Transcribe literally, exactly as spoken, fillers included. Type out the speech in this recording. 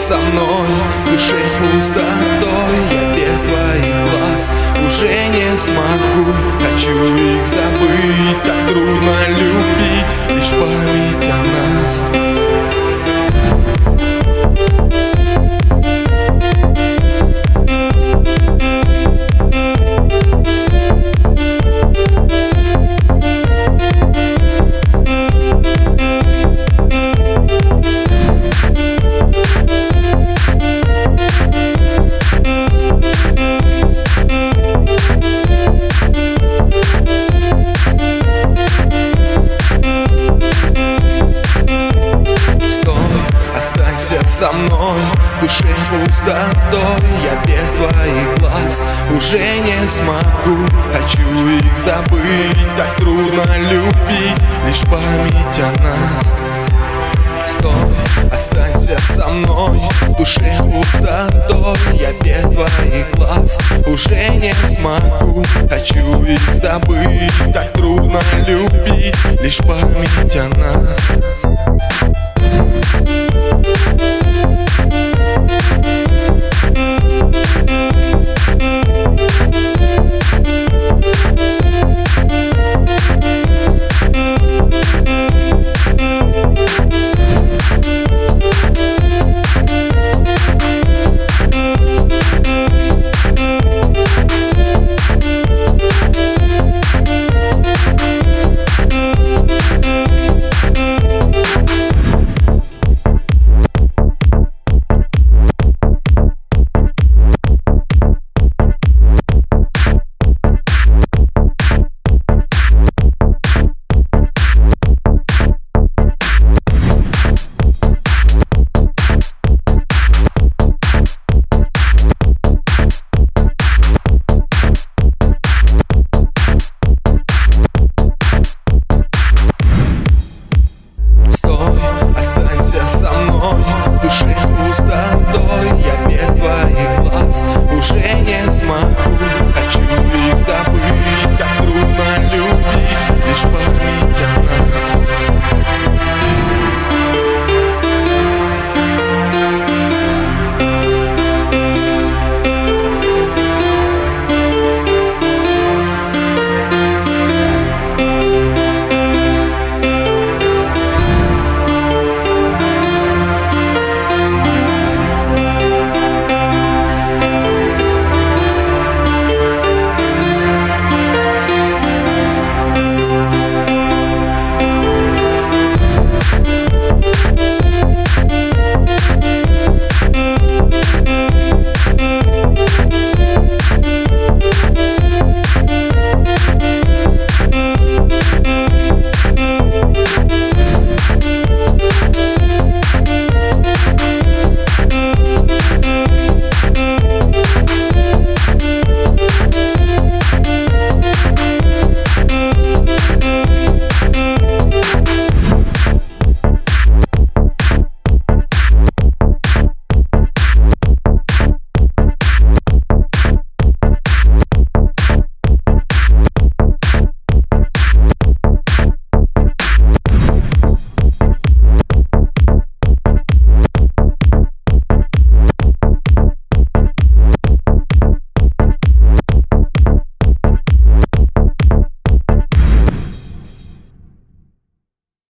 со мной, души пустотой. Я без твоих глаз уже не смогу. Хочу их забыть, так трудно любить, лишь память о нас. Со мной, души пустотой. Я без твоих глаз уже не смогу. Хочу их забыть, так трудно любить, лишь память о нас. Стой, останься со мной, души пустотой. Я без твоих глаз уже не смогу. Хочу их забыть, так трудно любить, лишь память о нас.